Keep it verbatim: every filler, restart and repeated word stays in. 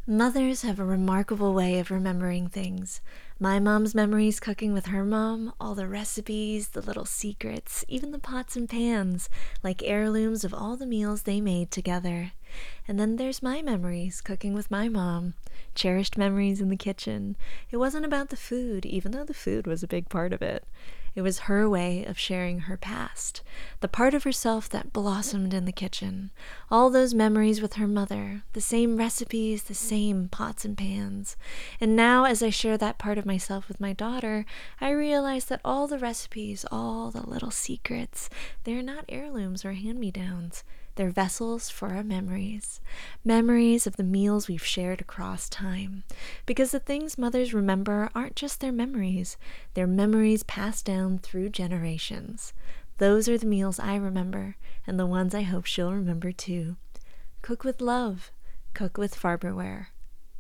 Mothers have a remarkable way of remembering things. My mom's memories cooking with her mom, all the recipes, the little secrets, even the pots and pans, like heirlooms of all the meals they made together. And then there's my memories cooking with my mom, cherished memories in the kitchen. It wasn't about the food, even though the food was a big part of it. It was her way of sharing her past, the part of herself that blossomed in the kitchen. All those memories with her mother, the same recipes, the same pots and pans. And now, as I share that part of myself with my daughter, I realize that all the recipes, all the little secrets, they're not heirlooms or hand-me-downs. They're vessels for our memories, memories of the meals we've shared across time. Because the things mothers remember aren't just their memories, they're memories passed down through generations. Those are the meals I remember, and the ones I hope she'll remember too. Cook with love. Cook with Farberware.